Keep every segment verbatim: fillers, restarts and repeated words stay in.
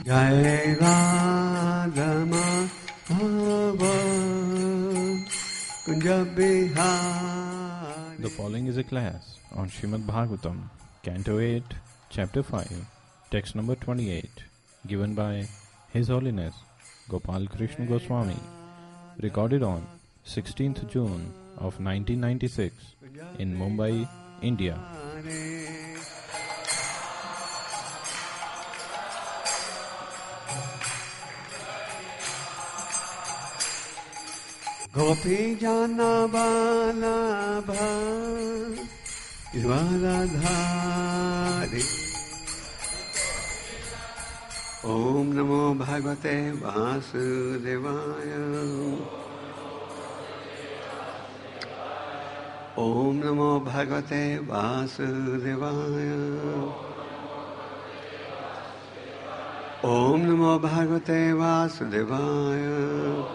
Jai Radha Madhava Kunja Bihari. The following is a class on Srimad Bhagavatam, Canto eight, Chapter five, Text number twenty-eight, given by His Holiness Gopal Krishna Goswami, recorded on sixteenth June of nineteen ninety-six in Mumbai, India. Gopi Jana Balabha Iswaradhari. Om Namo Bhagavate Vasudevaya. Om Namo Bhagavate Vasudevaya. Om Namo Bhagavate Vasudevaya.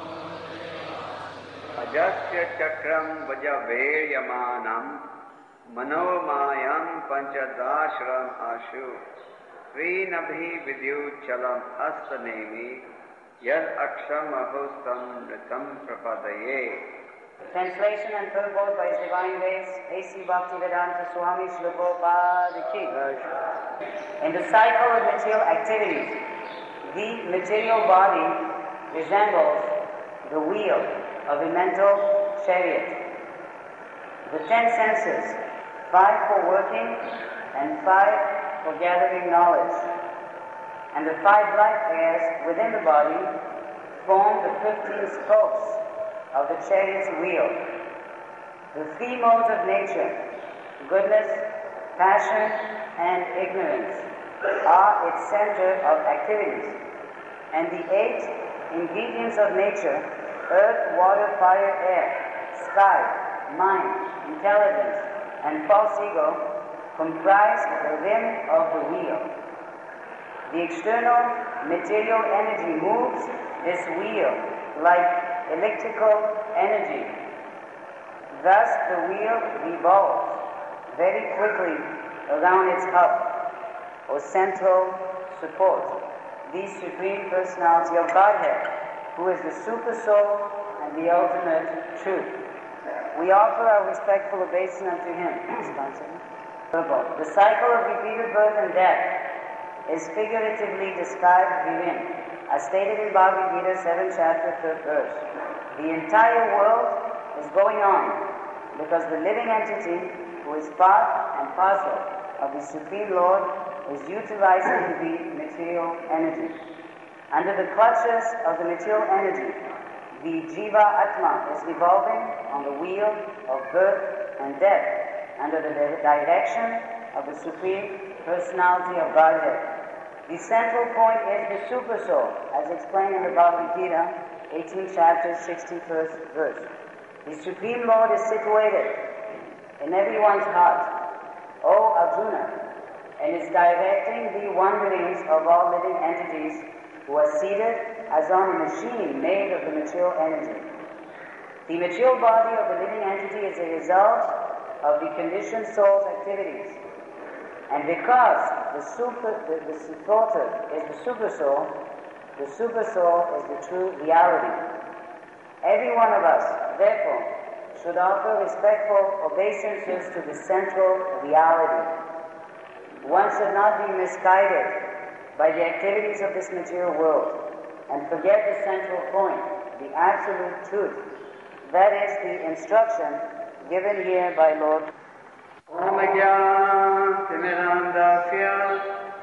Ajasya chakram vajaveyamanam manomayam panchadashram ashu srinabhi vidyuchalam astanemi yad aksham ahustam ritam prapadaye. Translation and purport by His Divine Grace, A C Bhaktivedanta Swami Srila Prabhupada Ki. In the cycle of material activities, the material body resembles the wheel of a mental chariot. The ten senses, five for working and five for gathering knowledge, and the five life airs within the body form the fifteen spokes of the chariot's wheel. The three modes of nature, goodness, passion, and ignorance, are its center of activities, and the eight ingredients of nature, earth, water, fire, air, sky, mind, intelligence, and false ego, comprise the rim of the wheel. The external material energy moves this wheel like electrical energy. Thus the wheel revolves very quickly around its hub, or central support, the Supreme Personality of Godhead, who is the Super Soul and the ultimate truth. We offer our respectful obeisance unto Him. The cycle of repeated birth and death is figuratively described herein, as stated in Bhagavad Gita, seventh chapter, third verse. The entire world is going on because the living entity, who is part and parcel of the Supreme Lord, is utilizing the material energy. Under the clutches of the material energy, the Jiva Atma is revolving on the wheel of birth and death under the direction of the Supreme Personality of Godhead. The central point is the Super Soul, as explained in the Bhagavad Gita, eighteenth chapter, sixty-first verse. The Supreme Lord is situated in everyone's heart, O Arjuna, and is directing the wanderings of all living entities who are seated as on a machine made of the material energy. The material body of the living entity is a result of the conditioned soul's activities. And because the super, the, the supporter is the super soul, the super soul is the true reality. Every one of us, therefore, should offer respectful obeisances to the central reality. One should not be misguided by the activities of this material world and forget the central point, the absolute truth. That is the instruction given here by Lord. Om Ajnana Timirandasya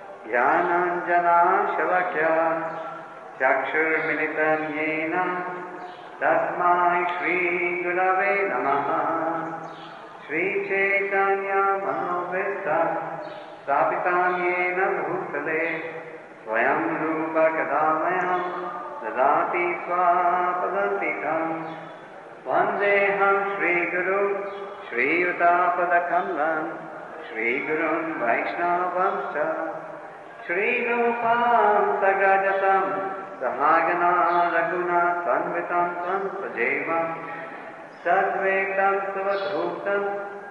Jnananjana Shalakya Chakshur Militam Yena Tasmai Shri Gurave Namaha Shri Chaitanya Manovista Sapitam Yena Bhutale Swayam Rupa Kadamayam Dadati Swapadantikam Vandeham Shri Guru Shri Utapada Kamlam Shri Gurun Vaishnavamsa Shri Rupam Sagajatam Sahagana Raguna Sanvitam Sansajevam Sadvekam Savadhutam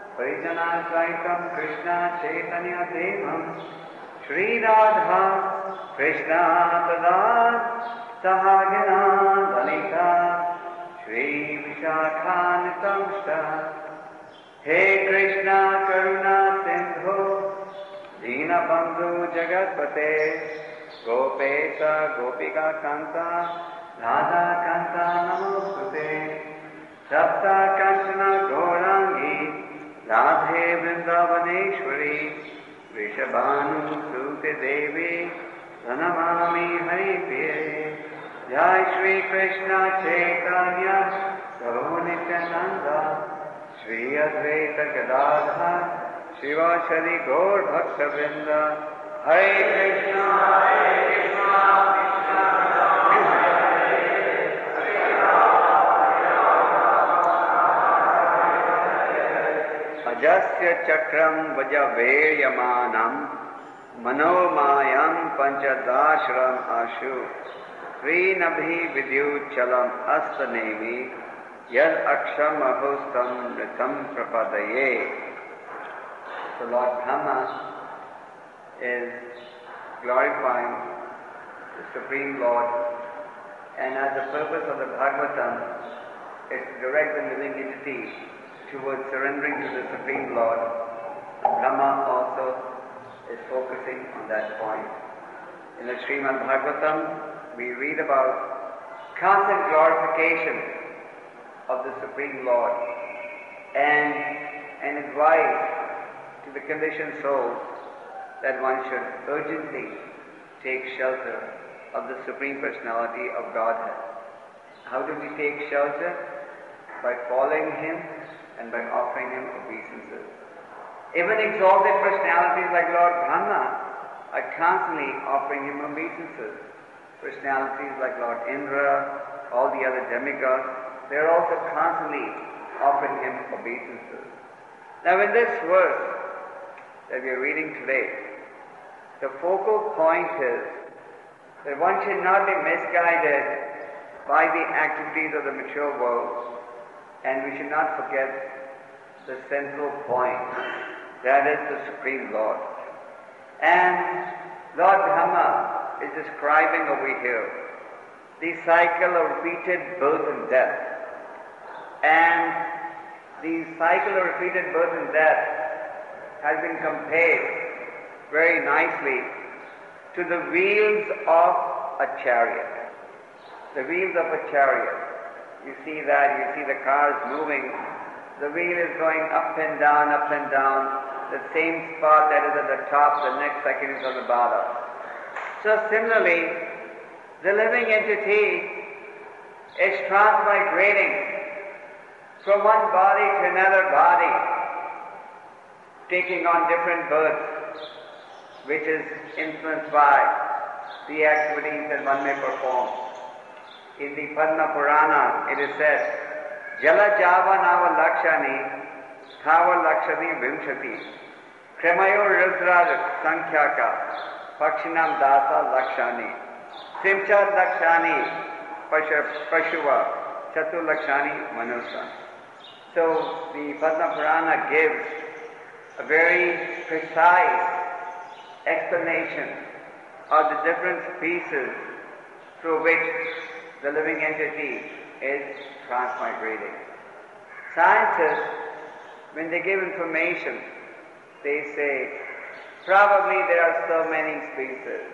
Vaijana Saitam Krishna Chaitanya Devam Shri Radha Krishna Tadam Sahagana Dalita Shri Vishakanitamsta He Krishna Karuna Sindhu Dina Bandhu Jagatpate Gopesa Gopika Kanta Radha Kanta Namostute Sapta Kanchana Gaurangi Radhe Vrindavaneshwari Vishabhanu Sute Devi Pranamami Haripriye Jai Shri Krishna Chaitanya Prabhu Nityananda Shri Advaita Gadadhar Shivashari Gaur Bhakta Vrinda Hare Krishna Hare Krishna Ajasya Chakram Vajaveyamanam Manomayam Panchadashram Ashu Sri Nabhi Vidyuchalam Astanevi Yad Aksham Ahustam Ritam Prapadaye. So Lord Brahma is glorifying the Supreme Lord, and as the purpose of the Bhagavatam is to direct the living entity towards surrendering to the Supreme Lord, Brahma also is focusing on that point. In the Srimad Bhagavatam, we read about constant glorification of the Supreme Lord and an advice to the conditioned souls that one should urgently take shelter of the Supreme Personality of Godhead. How do we take shelter? By following Him and by offering Him obeisances. Even exalted personalities like Lord Brahma are constantly offering Him obeisances. Personalities like Lord Indra, all the other demigods, they are also constantly offering Him obeisances. Now in this verse that we are reading today, the focal point is that one should not be misguided by the activities of the material world, and we should not forget the central point, that is the Supreme Lord. And Lord Brahma is describing over here the cycle of repeated birth and death. And the cycle of repeated birth and death has been compared very nicely to the wheels of a chariot. The wheels of a chariot. You see that, you see the cars moving. The wheel is going up and down, up and down. The same spot that is at the top, the next second is on the bottom. So similarly, the living entity is transmigrating from one body to another body, taking on different births, which is influenced by the activities that one may perform. In the Padma Purana, it is said, Jala Java Nava Lakshani, Thava Lakshani Vimshati, Kremayo Rudra Sankhyaka, Pakshinam Dasa Lakshani, Simcha Lakshani, Pashuva, Chatu Lakshani Manusa. So the Padma Purana gives a very precise explanation of the different species through which the living entity is transmigrating. Scientists, when they give information, they say, probably there are so many species,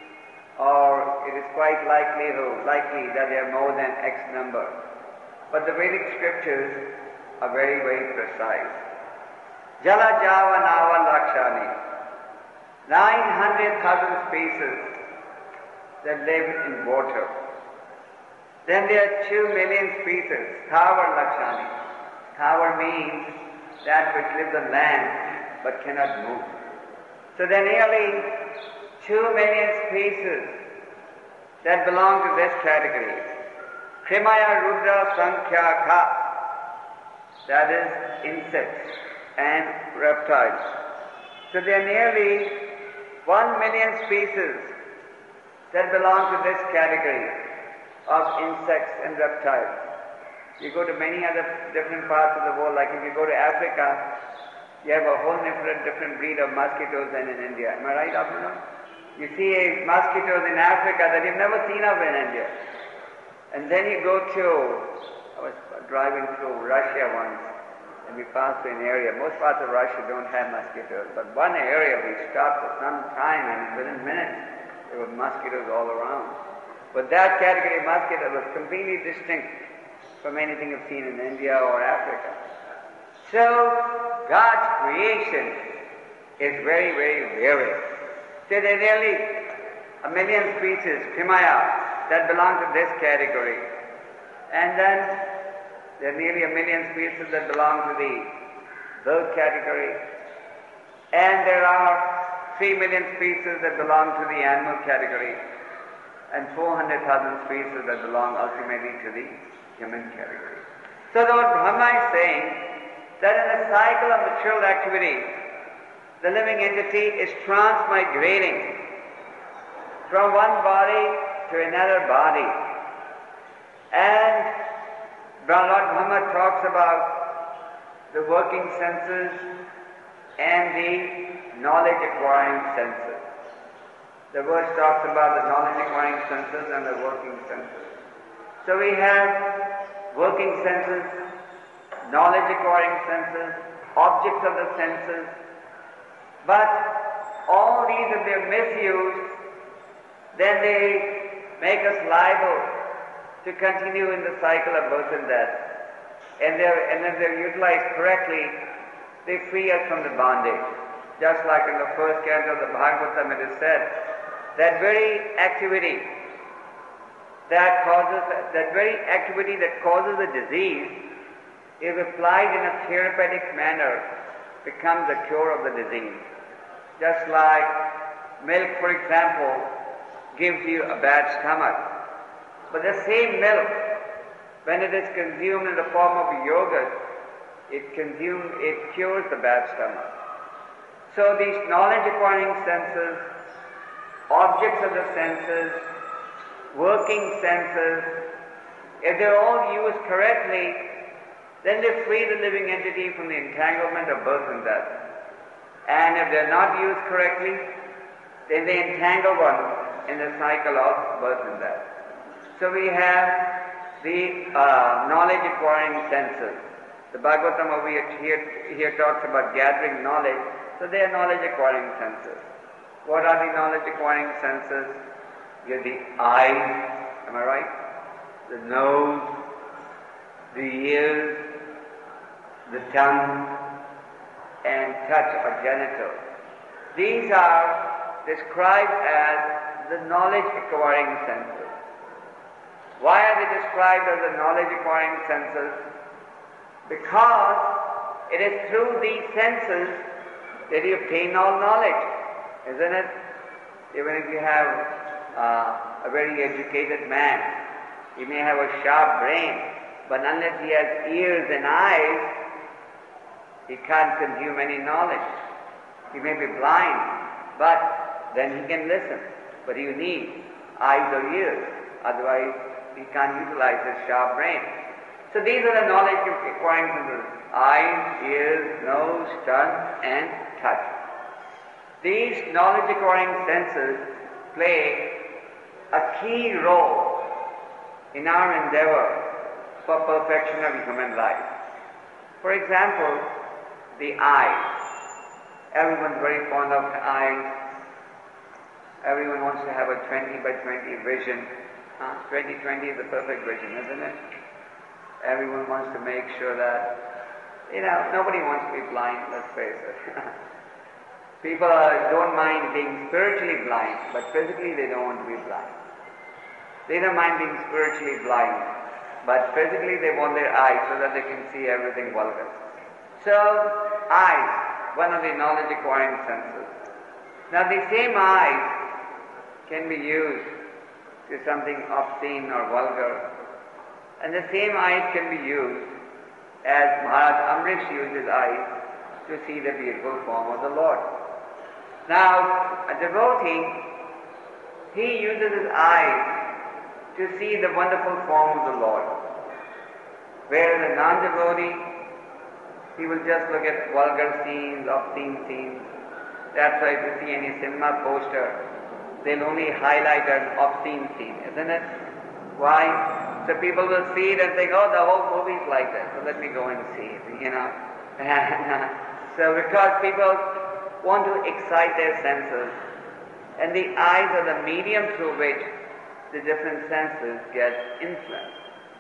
or it is quite likely, likely that there are more than X number. But the Vedic scriptures are very, very precise. Jala Java Nava Lakshani, nine hundred thousand species that live in water. Then there are two million species, Thavar Lakshani. Thavar means that which lives on land but cannot move. So there are nearly two million species that belong to this category. Krimaya Rudra Sankhya, that is insects and reptiles. So there are nearly one million species that belong to this category of insects and reptiles. You go to many other different parts of the world, like if you go to Africa, you have a whole different, different breed of mosquitoes than in India. Am I right, Abdullah? You see mosquitoes in Africa that you've never seen of in India. And then you go to, I was driving through Russia once, and we passed through an area. Most parts of Russia don't have mosquitoes, but one area we stopped for some time, and within minutes there were mosquitoes all around. But that category of mosquito was completely distinct from anything you've seen in India or Africa. So, God's creation is very, very varied. So there are nearly a million species, Primaya, that belong to this category. And then there are nearly a million species that belong to the bird category. And there are three million species that belong to the animal category. And four hundred thousand species that belong ultimately to the human category. So Lord Brahma is saying that in the cycle of material activity, the living entity is transmigrating from one body to another body. And Lord Brahma talks about the working senses and the knowledge acquiring senses. The verse talks about the knowledge acquiring senses and the working senses. So we have working senses, knowledge acquiring senses, objects of the senses. But all these, if they're misused, then they make us liable to continue in the cycle of birth and death. And, and if they're utilized correctly, they free us from the bondage. Just like in the first canto of the Bhagavatam it is said, that very activity that causes, that very activity that causes a disease is applied in a therapeutic manner, becomes a cure of the disease. Just like milk, for example, gives you a bad stomach. But the same milk, when it is consumed in the form of yogurt, it consumes, it cures the bad stomach. So these knowledge-acquiring senses, objects of the senses, working senses, if they're all used correctly, then they free the living entity from the entanglement of birth and death. And if they're not used correctly, then they entangle one in the cycle of birth and death. So we have the uh, knowledge-acquiring senses. The Bhagavatam over here, here talks about gathering knowledge, so they are knowledge-acquiring senses. What are the knowledge-acquiring senses? You have the eyes, am I right? The nose, the ears, the tongue, and touch or genital. These are described as the knowledge-acquiring senses. Why are they described as the knowledge-acquiring senses? Because it is through these senses that you obtain all knowledge, isn't it? Even if you have uh, a very educated man, he may have a sharp brain, but unless he has ears and eyes, he can't consume any knowledge. He may be blind, but then he can listen. But you need eyes or ears, otherwise he can't utilize his sharp brain. So these are the knowledge acquiring senses: eyes, ears, nose, tongue, and touch. These knowledge acquiring senses play a key role in our endeavor for perfection of human life. For example, the eyes. Everyone's very fond of eyes. Everyone wants to have a twenty by twenty vision. Huh? twenty twenty is the perfect vision, isn't it? Everyone wants to make sure that, you know, nobody wants to be blind, let's face it. People uh, don't mind being spiritually blind, but physically they don't want to be blind. They don't mind being spiritually blind, but physically they want their eyes so that they can see everything vulgar. So, eyes, one of the knowledge-acquiring senses. Now, the same eyes can be used to something obscene or vulgar, and the same eyes can be used as Maharaj Amrish used his eyes to see the beautiful form of the Lord. Now, a devotee, he uses his eyes to see the wonderful form of the Lord, whereas a non-devotee, he will just look at vulgar scenes, obscene scenes. That's why if you see any cinema poster, they'll only highlight an obscene scene, isn't it? Why? So people will see it and think, oh, the whole movie's like that, so let me go and see it, you know. So because people want to excite their senses, and the eyes are the medium through which the different senses get influenced.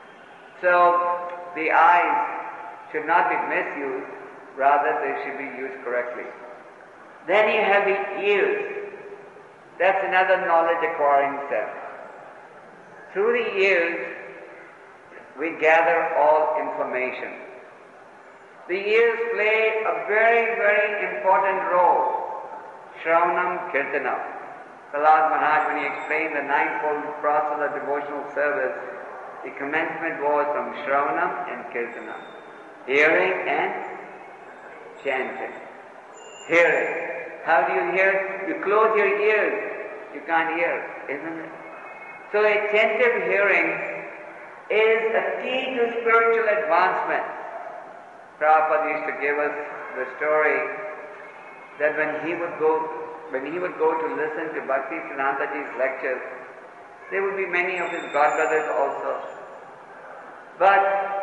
So the eyes should not be misused, rather they should be used correctly. Then you have the ears. That's another knowledge acquiring sense. Through the ears, we gather all information. The ears play a very, very important role. Shravanam Kirtanam. Prahlad Maharaj, when he explained the ninefold process of devotional service, the commencement was from Shravanam and Kirtanam. Hearing and chanting. Hearing. How do you hear? You close your ears. You can't hear, isn't it? So attentive hearing is a key to spiritual advancement. Prabhupada used to give us the story that when he would go, when he would go to listen to Bhakti Siddhantaji's lectures, there would be many of his godbrothers also. But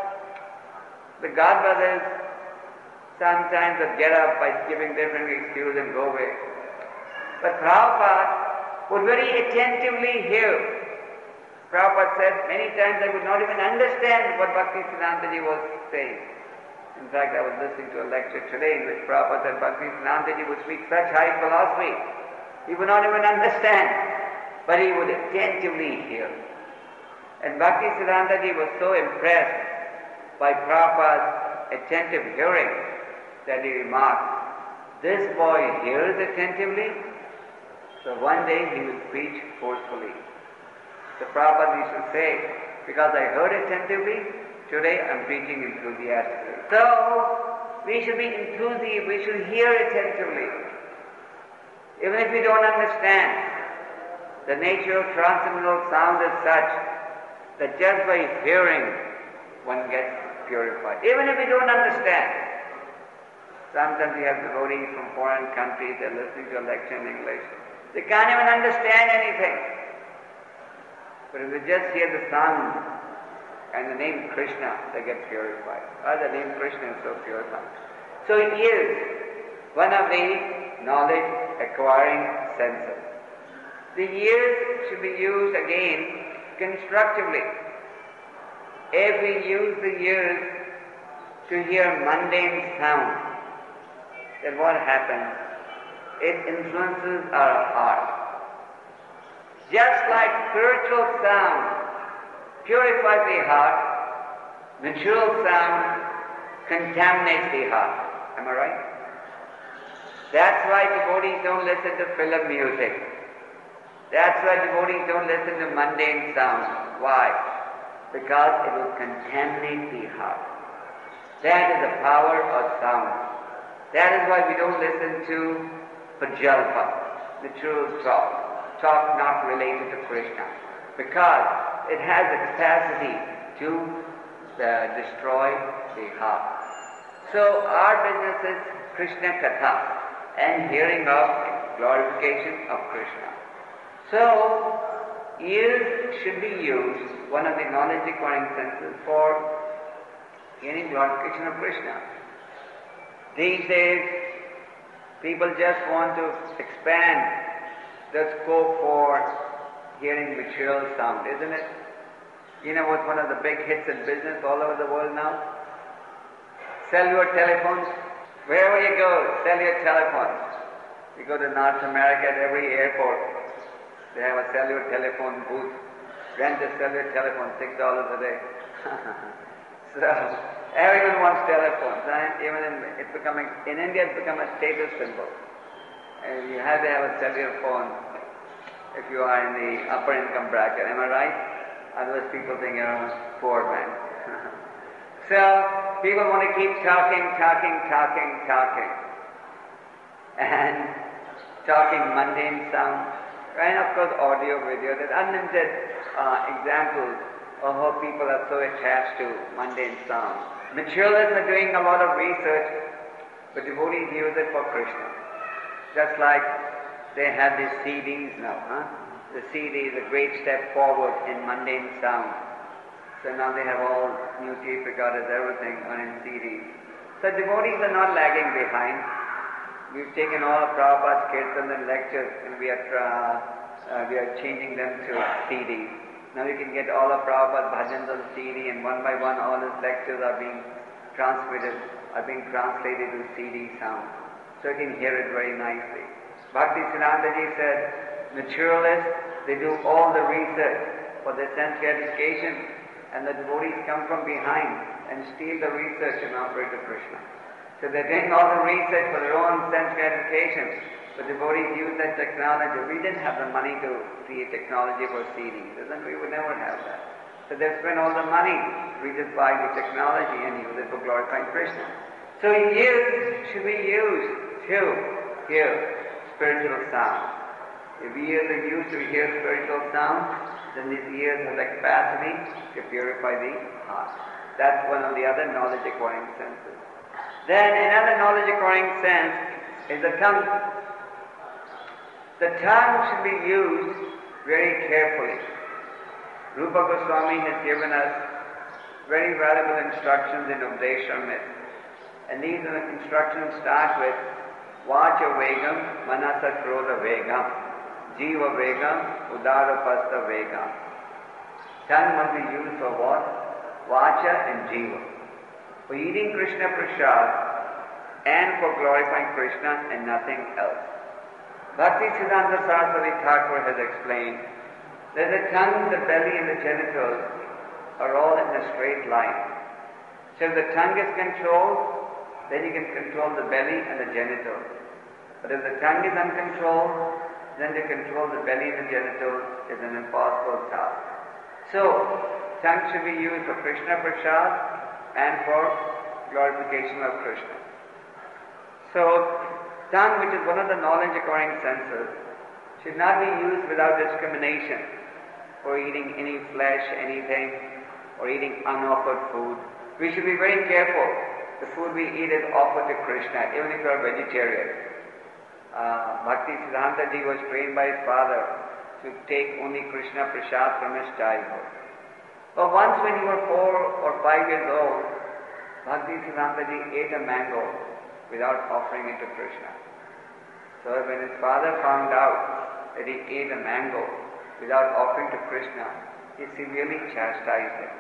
the godbrothers sometimes would get up by giving different excuses and go away. But Prabhupada would very attentively hear. Prabhupada said many times I would not even understand what Bhakti Siddhantaji was saying. In fact, I was listening to a lecture today in which Prabhupada said Bhakti Siddhantaji would speak such high philosophy, he would not even understand, but he would attentively hear. And Bhakti Siddhantaji was so impressed by Prabhupada's attentive hearing that he remarked, this boy hears attentively, so one day he will preach forcefully. So Prabhupada used to say, because I heard attentively, today I'm preaching enthusiastically. So we should be enthusiastic, we should hear attentively. Even if we don't understand, the nature of transcendental sound is such that just by hearing one gets purified. Even if we don't understand. Sometimes we have devotees from foreign countries, they're listening to a lecture in English. They can't even understand anything. But if they just hear the sound and the name Krishna, they get purified. Oh, the name Krishna is so purifying. So it is one of the knowledge acquiring senses. The ears should be used again constructively. If we use the ears to hear mundane sound, then what happens? It influences our heart. Just like spiritual sound purifies the heart, natural sound contaminates the heart. Am I right? That's why devotees don't listen to film music. That's why devotees don't listen to mundane sound. Why? Because it will contaminate the heart. That is the power of sound. That is why we don't listen to prajalpa, natural talk, talk not related to Krishna, because it has the capacity to uh, destroy the heart. So our business is Krishna Katha and hearing of glorification of Krishna. So ears should be used, one of the knowledge acquiring senses, for hearing glorification of Krishna. These days, people just want to expand the scope for hearing material sound, isn't it? You know what's one of the big hits in business all over the world now? Cellular telephones. Wherever you go, cellular telephones. You go to North America, at every airport, they have a cellular telephone booth. Rent a cellular telephone, six dollars a day. So everyone wants telephones, and even in, it's becoming, in India it's become a status symbol. And you have to have a cellular phone if you are in the upper income bracket, am I right? Otherwise people think you're a poor man. So people want to keep talking, talking, talking, talking. And talking mundane sound. And of course audio, video, there's unlimited uh, examples of how people are so attached to mundane sound. Materialists are doing a lot of research, but devotees use it for Krishna. Just like they have these C Ds now, huh? The C D is a great step forward in mundane sound. So now they have all new tape recorders, everything on in C Ds. So devotees are not lagging behind. We've taken all of Prabhupada's kirtans and lectures and we are, uh, uh, we are changing them to C Ds. Now you can get all of Prabhupada's bhajans on C D, and one by one all his lectures are being transmitted, are being translated to C D sound. So you can hear it very nicely. Bhakti Siddhantaji said, naturalists, they do all the research for their sense gratification, and the devotees come from behind and steal the research and operate to Krishna. So they're doing all the research for their own sense gratification, but devotees use that technology. We didn't have the money to create technology for C Ds, then we would never have that. So they spend all the money, we just buy the technology and use it for glorifying Krishna. So ears should be used to hear spiritual sound. If ears are used to hear spiritual sound, then these ears have the capacity to purify the heart. That's one of the other knowledge-acquiring senses. Then another knowledge-acquiring sense is the tongue. The tongue should be used very carefully. Rupa Goswami has given us very valuable instructions in Updeshamrit. And these instructions start with Vacha Vegam, Manasa Krodha Vegam, Jiva Vegam, Udara Pasta Vegam. Tongue must be used for what? Vacha and Jiva. For eating Krishna Prasad and for glorifying Krishna and nothing else. Bhakti Siddhanta Saraswati Thakur has explained that the tongue, the belly and the genitals are all in a straight line. So if the tongue is controlled, then you can control the belly and the genitals. But if the tongue is uncontrolled, then to control the belly and the genitals is an impossible task. So, tongue should be used for Krishna Prasad and for glorification of Krishna. So, tongue, which is one of the knowledge-acquiring senses, should not be used without discrimination for eating any flesh, anything, or eating unoffered food. We should be very careful. The food we eat is offered to Krishna, even if you are vegetarian. Uh, Bhakti Siddhantaji was trained by his father to take only Krishna Prasad from his childhood. But once when he was four or five years old, Bhakti Siddhantaji ate a mango without offering it to Krishna. So when his father found out that he ate a mango without offering to Krishna, he severely chastised him.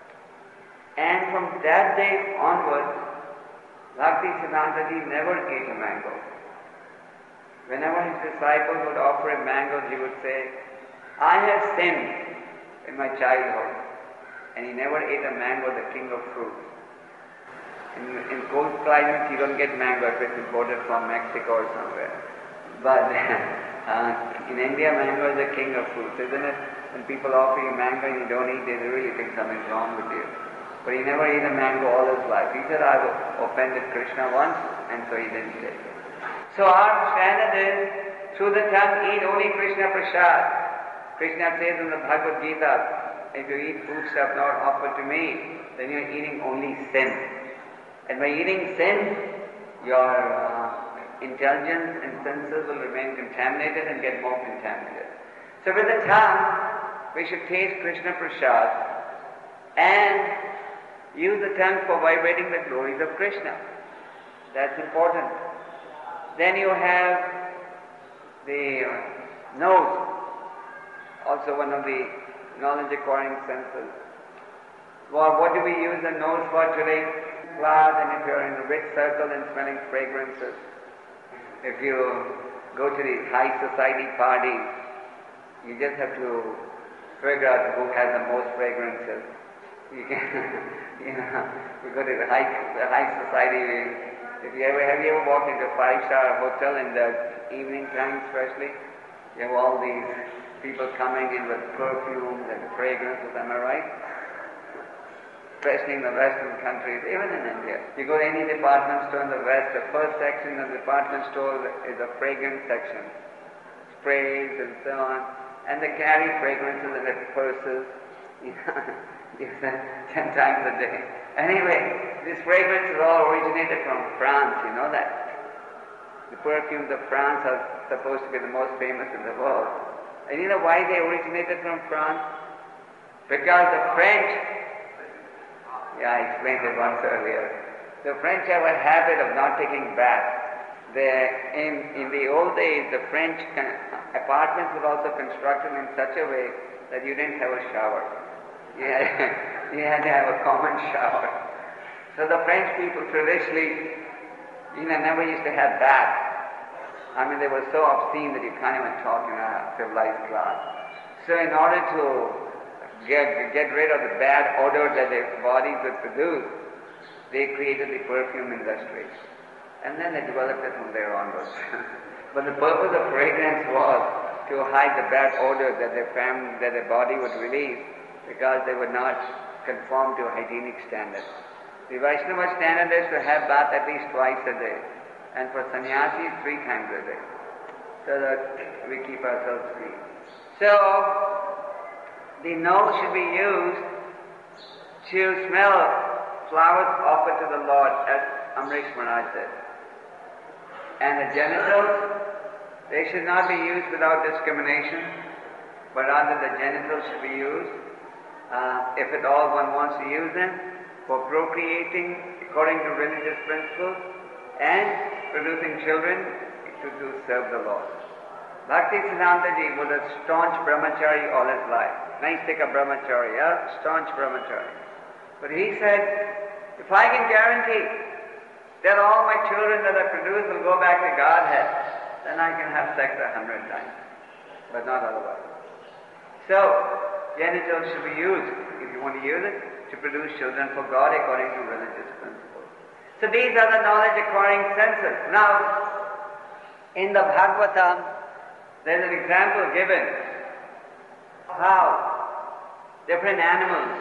And from that day onwards, Bhakti Siddhantaji never ate a mango. Whenever his disciples would offer him mangoes, he would say, I have sinned in my childhood. And he never ate a mango, the king of fruits. In, in cold climates, you don't get mango if it's imported from Mexico or somewhere. But uh, in India, mango is the king of fruits, isn't it? When people offer you mango and you don't eat, they really think something's wrong with you. But he never ate a mango all his life. He said, I've offended Krishna once, and so he didn't take it. So our standard is, through the tongue, eat only Krishna Prasad. Krishna says in the Bhagavad Gita, if you eat food stuff not offered to me, then you're eating only sin. And by eating sin, your uh, intelligence and senses will remain contaminated and get more contaminated. So with the tongue, we should taste Krishna Prasad and use the tongue for vibrating the glories of Krishna. That's important. Then you have the uh, nose, also one of the knowledge-acquiring senses. Well, what do we use the nose for today? Flowers, and if you're in a rich circle and smelling fragrances. If you go to these high society parties, you just have to figure out who has the most fragrances. You can, you know, you go to the high, the high society. If you ever have you ever walked into a five-star hotel in the evening time, especially, you have all these people coming in with perfumes and fragrances. Am I right? Especially in the Western countries, even in India. You go to any department store in the West, the first section of the department store is a fragrance section. Sprays and so on. And they carry fragrances in their purses, you know, use them ten times a day. Anyway, these fragrances all originated from France, you know that. The perfumes of France are supposed to be the most famous in the world. And you know why they originated from France? Because the French, yeah, I explained it once earlier, the French have a habit of not taking baths. In, in the old days, the French con- apartments were also constructed in such a way that you didn't have a shower. You had, you had to have a common shower. So the French people traditionally, you know, never used to have baths. I mean, they were so obscene that you can't even talk in a civilized class. So in order to get, get rid of the bad odor that their bodies would produce, they created the perfume industry. And then they developed it from there onwards. But the purpose of fragrance was to hide the bad odor that their family, that their body would release, because they would not conform to hygienic standards. The Vaishnava standard is to have bath at least twice a day, and for sannyasis three times a day, so that we keep ourselves clean. So the nose should be used to smell flowers offered to the Lord, as Amrish Maharaj said. And the genitals, they should not be used without discrimination, but rather the genitals should be used, uh, if at all one wants to use them, for procreating according to religious principles and producing children to, to serve the Lord. Bhakti Siddhantaji was a staunch brahmachari all his life. Naistika brahmachari, a staunch brahmachari. But he said, if I can guarantee that all my children that are produced will go back to Godhead, then I can have sex a hundred times, but not otherwise. So, genitals should be used, if you want to use it, to produce children for God according to religious principles. So these are the knowledge-acquiring senses. Now, in the Bhagavatam, there is an example given of how different animals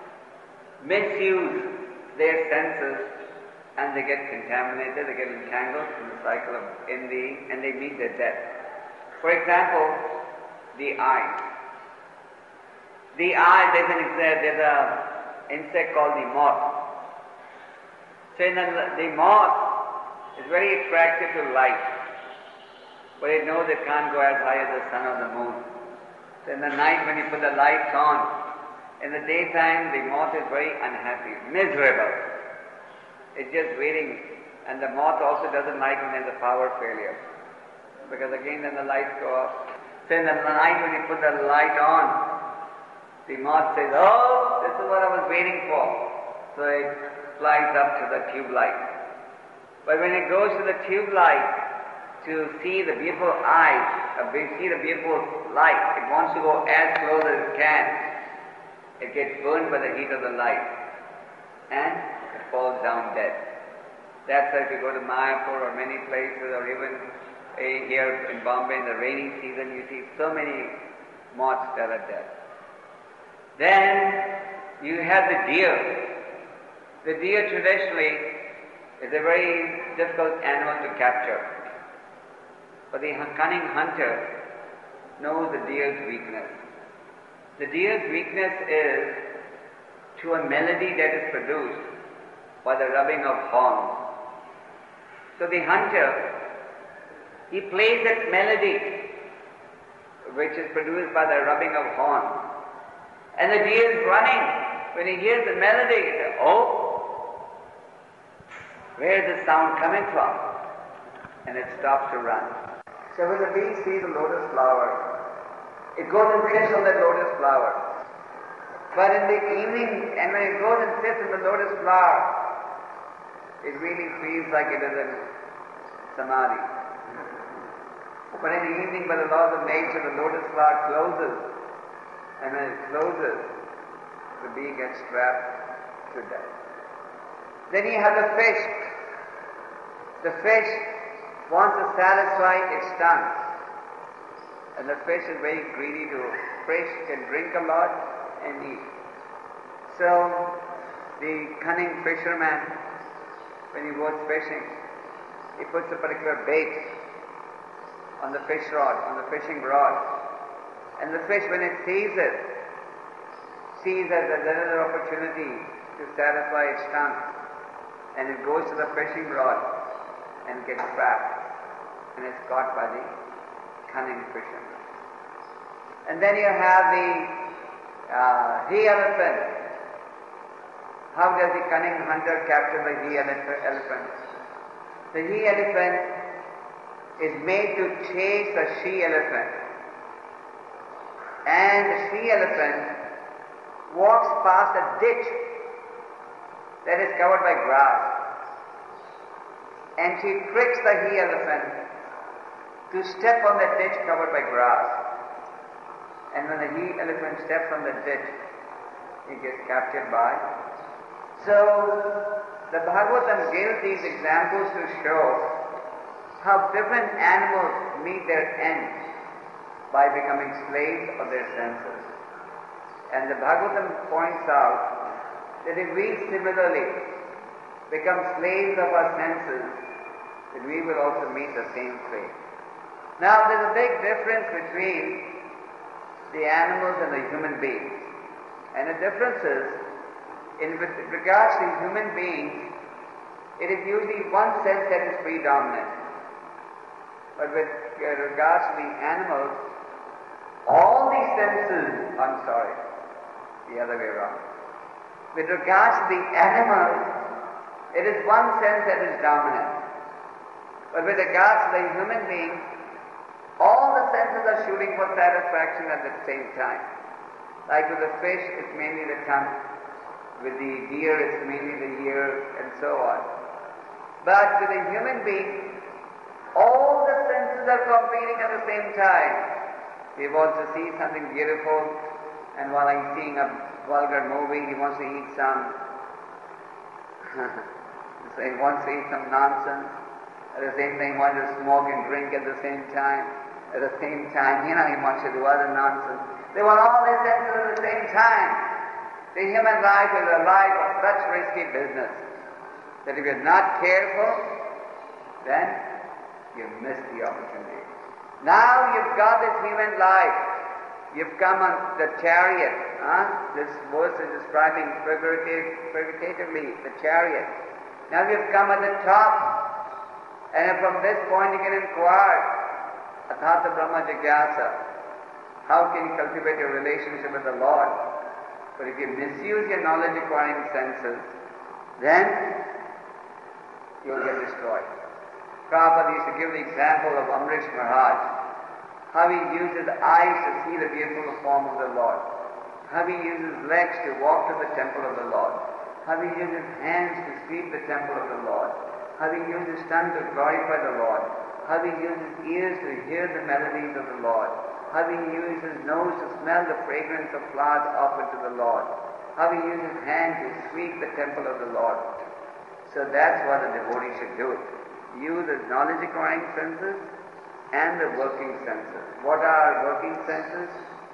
misuse their senses, and they get contaminated, they get entangled in the cycle of envy, and they meet their death. For example, the eye. The eye, there's an there's a insect called the moth. So in the, the moth is very attractive to light, but it knows it can't go as high as the sun or the moon. So in the night when you put the lights on, in the daytime the moth is very unhappy, miserable. It's just waiting, and the moth also doesn't like when there's a power failure, because again then the lights go off. So in the night when you put the light on, the moth says, oh, this is what I was waiting for. So it flies up to the tube light. But when it goes to the tube light to see the beautiful eyes, uh, see the beautiful light, it wants to go as close as it can. It gets burned by the heat of the light, and it falls down dead. That's why if you go to Mayapur or many places, or even uh, here in Bombay in the rainy season, you see so many moths that are dead. Then you have the deer. The deer traditionally is a very difficult animal to capture. But the cunning hunter knows the deer's weakness. The deer's weakness is to a melody that is produced by the rubbing of horns. So the hunter, he plays that melody which is produced by the rubbing of horns. And the deer is running. When he hears the melody, he says, oh, where is the sound coming from? And it stops to run. So when the bee sees a lotus flower, it goes and sits on that lotus flower. But in the evening, and when it goes and sits in the lotus flower, it really feels like it is in samadhi. But in the evening, by the laws of nature, the lotus flower closes. And when it closes, the bee gets trapped to death. Then you have the fish. The fish wants to satisfy its tongue. And the fish is very greedy to fish, can drink a lot and eat. So the cunning fisherman, when he goes fishing, he puts a particular bait on the fish rod, on the fishing rod. And the fish, when it sees it, sees that there's another opportunity to satisfy its tongue, and it goes to the fishing rod and gets trapped. and is caught by the cunning fisherman. And then you have the uh, he-elephant. How does the cunning hunter capture the he-elephant? The he-elephant is made to chase the she-elephant. And the she-elephant walks past a ditch that is covered by grass. And she tricks the he-elephant to step on the ditch covered by grass. And when the he-elephant steps on the ditch, he gets captured by. So, the Bhagavatam gives these examples to show how different animals meet their end by becoming slaves of their senses. And the Bhagavatam points out that if we similarly become slaves of our senses, then we will also meet the same fate. Now, there's a big difference between the animals and the human beings. And the difference is, in with regards to human beings, it is usually one sense that is predominant. But with regards to the animals, all these senses, I'm sorry, the other way around. With regards to the animals, it is one sense that is dominant. But with regards to the human being, all the senses are shooting for satisfaction at the same time. Like with the fish, it's mainly the tongue. With the deer, it's mainly the ear, and so on. But with a human being, all the senses are competing at the same time. He wants to see something beautiful, and while he's seeing a vulgar movie, he wants to eat some, so he wants to eat some nonsense. At the same time, he wants to smoke and drink at the same time. At the same time, you know, he wants to do other nonsense. They want all their senses at the same time. The human life is a life of such risky business that if you're not careful, then you miss the opportunity. Now you've got this human life. You've come on the chariot. Huh? This verse is describing figurative, figuratively the chariot. Now you've come at the top, and from this point you can inquire, Athata Brahma Jigyasa, how can you cultivate your relationship with the Lord? But if you misuse your knowledge-acquiring senses, then you'll get destroyed. Prabhupada used to give the example of Amrish Maharaj, how he uses eyes to see the beautiful form of the Lord, how he uses legs to walk to the temple of the Lord, how he uses hands to sweep the temple of the Lord, how he uses tongue to glorify the Lord, how he uses ears to hear the melodies of the Lord, how he uses nose to smell the fragrance of flowers offered to the Lord, how he uses hand to sweep the temple of the Lord. So that's what a devotee should do. Use his knowledge-acquiring senses and the working senses. What are working senses?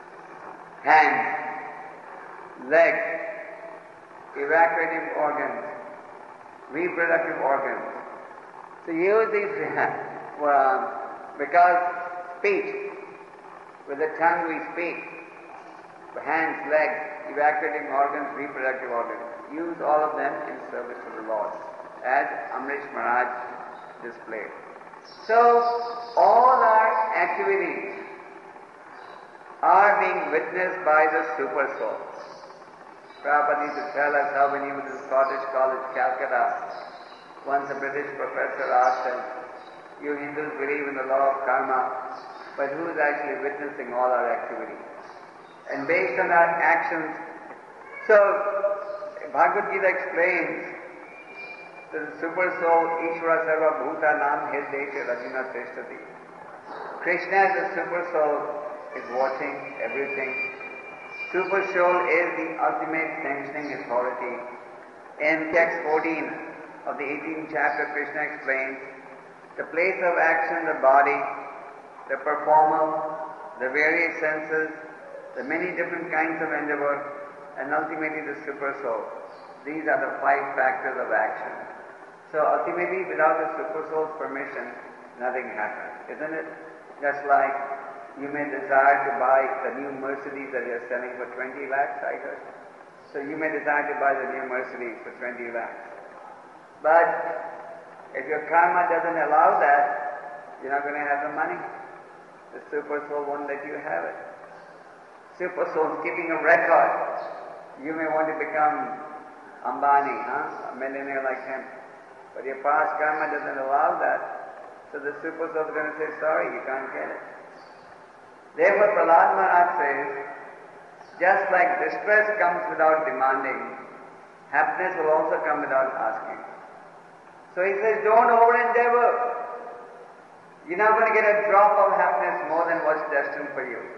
Hand, leg, evacuative organs, reproductive organs. So use these uh, because speech, with the tongue we speak, hands, legs, evacuating organs, reproductive organs. Use all of them in service to the Lord, as Amrish Maharaj displayed. So, all our activities are being witnessed by the Super Soul. Prabhupada used to tell us how when he was in Scottish College, Calcutta, once a British professor asked him, "You Hindus believe in the law of karma, but who is actually witnessing all our activities?" And based on our actions, so Bhagavad Gita explains that the Super Soul, Ishvara Sarva Bhuta Nam Hirdesha Rajina Tishtati. Krishna as the Super Soul is watching everything. Super Soul is the ultimate sanctioning authority. In text fourteen of the eighteenth chapter, Krishna explains the place of action, the body, the performer, the various senses, the many different kinds of endeavor, and ultimately the Super Soul. These are the five factors of action. So ultimately, without the Super Soul's permission, nothing happens, isn't it? Just like you may desire to buy the new Mercedes that you're selling for twenty lakhs, I heard. So you may desire to buy the new Mercedes for twenty lakhs. But if your karma doesn't allow that, You're not going to have the money. The super soul won't let you have it. Super soul's keeping a record. You may want to become Ambani, huh? A millionaire like him. But your past karma doesn't allow that. So the super soul is going to say, sorry, you can't get it. Therefore, Prahlad Maharaj says, just like distress comes without demanding, happiness will also come without asking. So he says, don't over-endeavor. You're not going to get a drop of happiness more than what's destined for you.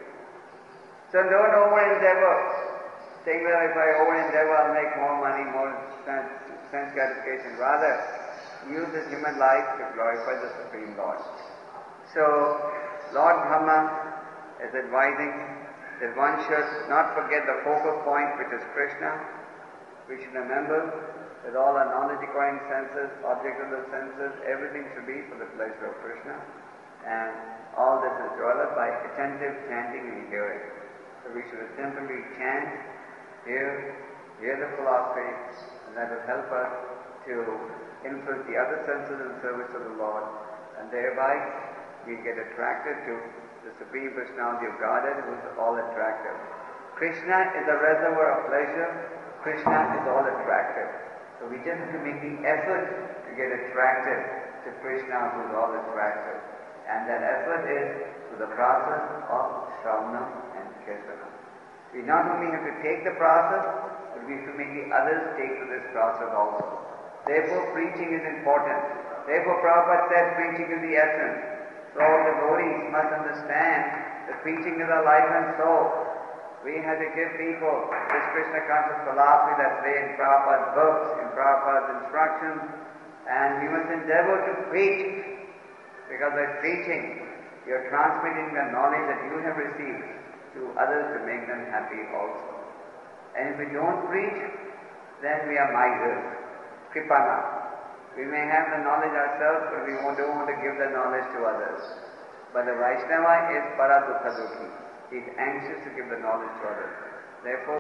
So don't over-endeavor. Saying, well, if I over-endeavor, I'll make more money, more sense gratification. Rather, use this human life to glorify the Supreme Lord. So, Lord Brahma is advising that one should not forget the focal point, which is Krishna. We should remember that all our knowledge-acquiring senses, objects of the senses, everything should be for the pleasure of Krishna. And all this is developed by attentive chanting and hearing. So we should attentively chant, hear, hear the philosophy, and that will help us to influence the other senses in service of the Lord. And thereby we get attracted to the Supreme Personality of Godhead, who is all attractive. Krishna is a reservoir of pleasure. Krishna is all attractive. So we just have to make the effort to get attracted to Krishna, who is all attractive. And that effort is through the process of Shravana and Kirtana. We not only have to take the process, but we have to make the others take to this process also. Therefore, preaching is important. Therefore, Prabhupada said preaching is the essence. So all devotees must understand that preaching is our life and soul. We have to give people this Krishna conscious philosophy that's there in Prabhupada's books, in Prabhupada's instructions, and we must endeavor to preach. Because by preaching, you're transmitting the knowledge that you have received to others to make them happy also. And if we don't preach, then we are misers, kripana. We may have the knowledge ourselves, but we don't want to give the knowledge to others. But the Vaishnava is para dukha dukhi. He is anxious to give the knowledge to others. Therefore,